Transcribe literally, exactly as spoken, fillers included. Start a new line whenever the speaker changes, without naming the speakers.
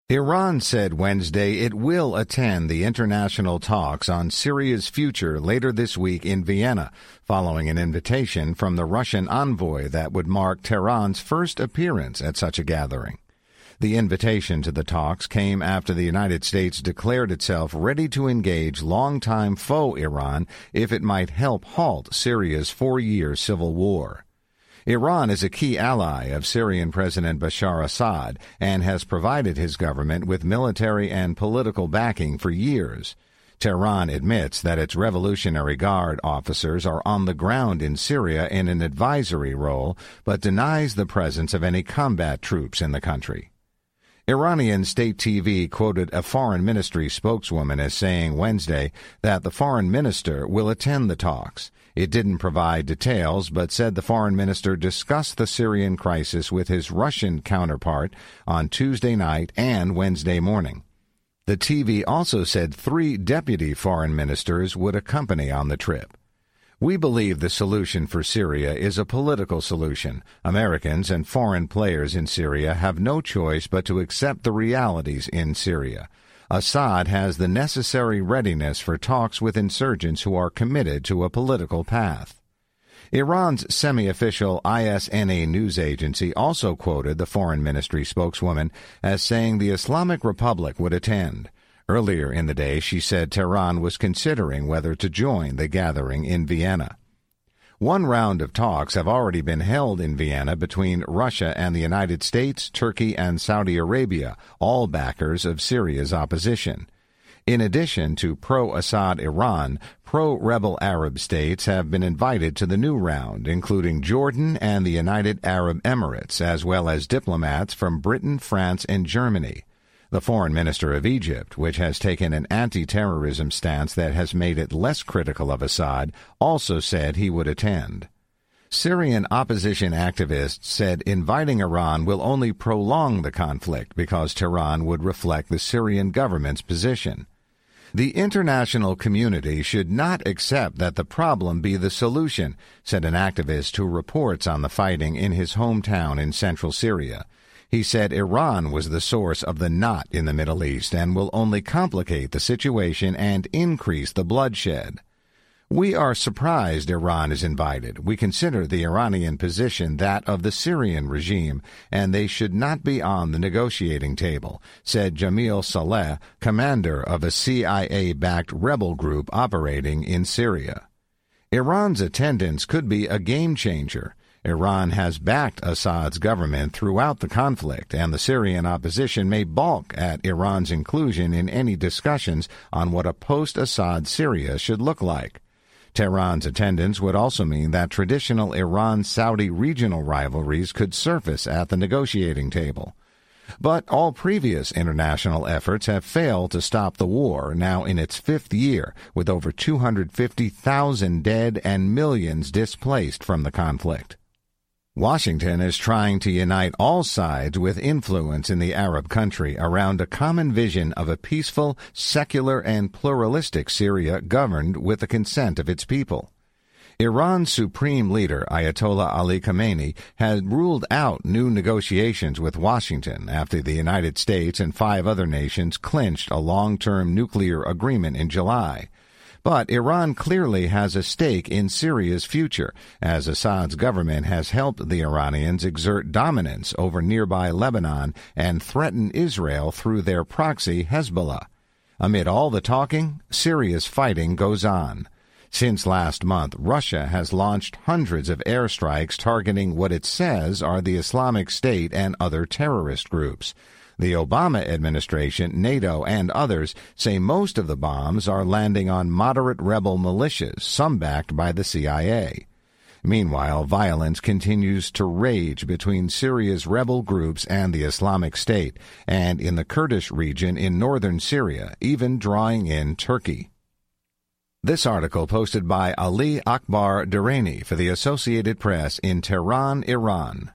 Iran said Wednesday it will attend the international talks on Syria's future later this week in Vienna, following an invitation from the Russian envoy that would mark Tehran's first appearance at such a gathering. The invitation to the talks came after the United States declared itself ready to engage longtime foe Iran if it might help halt Syria's four-year civil war. Iran is a key ally of Syrian President Bashar Assad and has provided his government with military and political backing for years. Tehran admits that its Revolutionary Guard officers are on the ground in Syria in an advisory role, but denies the presence of any combat troops in the country. Iranian state T V quoted a foreign ministry spokeswoman as saying Wednesday that the foreign minister will attend the talks. It didn't provide details, but said the foreign minister discussed the Syrian crisis with his Russian counterpart on Tuesday night and Wednesday morning. The T V also said three deputy foreign ministers would accompany on the trip. We believe the solution for Syria is a political solution. Americans and foreign players in Syria have no choice but to accept the realities in Syria. Assad has the necessary readiness for talks with insurgents who are committed to a political path. Iran's semi-official I S N A news agency also quoted the foreign ministry spokeswoman as saying the Islamic Republic would attend. Earlier in the day, she said Tehran was considering whether to join the gathering in Vienna. One round of talks have already been held in Vienna between Russia and the United States, Turkey, and Saudi Arabia, all backers of Syria's opposition. In addition to pro-Assad Iran, pro-rebel Arab states have been invited to the new round, including Jordan and the United Arab Emirates, as well as diplomats from Britain, France, and Germany. The foreign minister of Egypt, which has taken an anti-terrorism stance that has made it less critical of Assad, also said he would attend. Syrian opposition activists said inviting Iran will only prolong the conflict because Tehran would reflect the Syrian government's position. The international community should not accept that the problem be the solution, said an activist who reports on the fighting in his hometown in central Syria. He said Iran was the source of the knot in the Middle East and will only complicate the situation and increase the bloodshed. We are surprised Iran is invited. We consider the Iranian position that of the Syrian regime, and they should not be on the negotiating table, said Jamil Saleh, commander of a C I A-backed rebel group operating in Syria. Iran's attendance could be a game-changer. Iran has backed Assad's government throughout the conflict, and the Syrian opposition may balk at Iran's inclusion in any discussions on what a post-Assad Syria should look like. Tehran's attendance would also mean that traditional Iran-Saudi regional rivalries could surface at the negotiating table. But all previous international efforts have failed to stop the war, now in its fifth year, with over two hundred fifty thousand dead and millions displaced from the conflict. Washington is trying to unite all sides with influence in the Arab country around a common vision of a peaceful, secular, and pluralistic Syria governed with the consent of its people. Iran's supreme leader, Ayatollah Ali Khamenei, had ruled out new negotiations with Washington after the United States and five other nations clinched a long-term nuclear agreement in July. But Iran clearly has a stake in Syria's future, as Assad's government has helped the Iranians exert dominance over nearby Lebanon and threaten Israel through their proxy Hezbollah. Amid all the talking, Syria's fighting goes on. Since last month, Russia has launched hundreds of airstrikes targeting what it says are the Islamic State and other terrorist groups. The Obama administration, NATO, and others say most of the bombs are landing on moderate rebel militias, some backed by the C I A. Meanwhile, violence continues to rage between Syria's rebel groups and the Islamic State, and in the Kurdish region in northern Syria, even drawing in Turkey. This article posted by Ali Akbar Durrani for the Associated Press in Tehran, Iran.